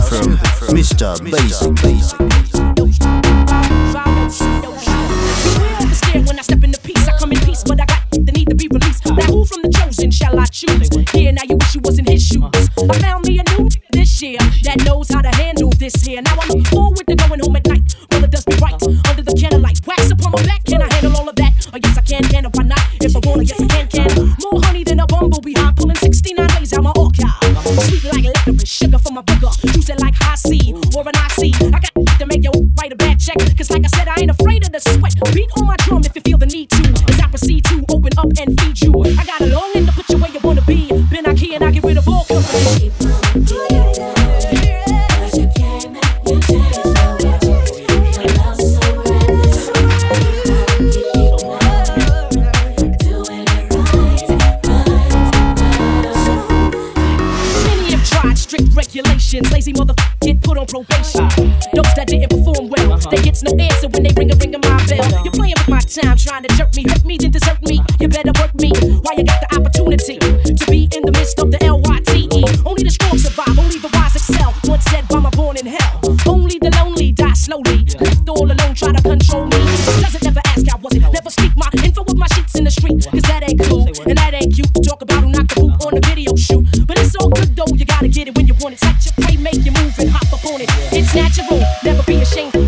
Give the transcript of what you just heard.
from Mr. Basic. When I step in the piece, I come in peace, but I got the need to be released. Now who from the chosen shall I choose? Here, now you wish you was in his shoes. I found me a new this year that knows how to handle this here. Now I'm looking forward to going home at night. Well, it does be right under the candlelight. Wax upon my back, can I handle all of that? Oh yes, I can, why not? If I wanna, yes I can. More honey than a bumblebee high, pulling 69 days out my archive. Sweet like licorice, sugar for my booger. Juice it like high C or an IC. I got to make you write a bad check, cause like I said, I ain't afraid of the sweat. Beat on my drum if you feel the need to, as I proceed to open up and feed you. I got a longing to put you where you wanna be. Been out here and I get rid of all company. Regulations, lazy motherfucker get put on probation. Those that didn't perform well, they gets no answer when they ring a my bell. You're playing with my time, trying to jerk me, hurt me, then desert me. You better work me while you got the opportunity to be in the midst of the LYTE. Only the strong survive, only the wise excel. Once said by my born in hell, only the lonely die slowly. Left all alone, try to control me. Doesn't never ask how was it, never speak my info with my sheets in the street. Cause that ain't cool, and that ain't cute to talk about who knocked the boot on the video shoot. But it's all good though, you gotta get it when you want it. Touch your play, make you move and hop up on it. It's natural, never be ashamed.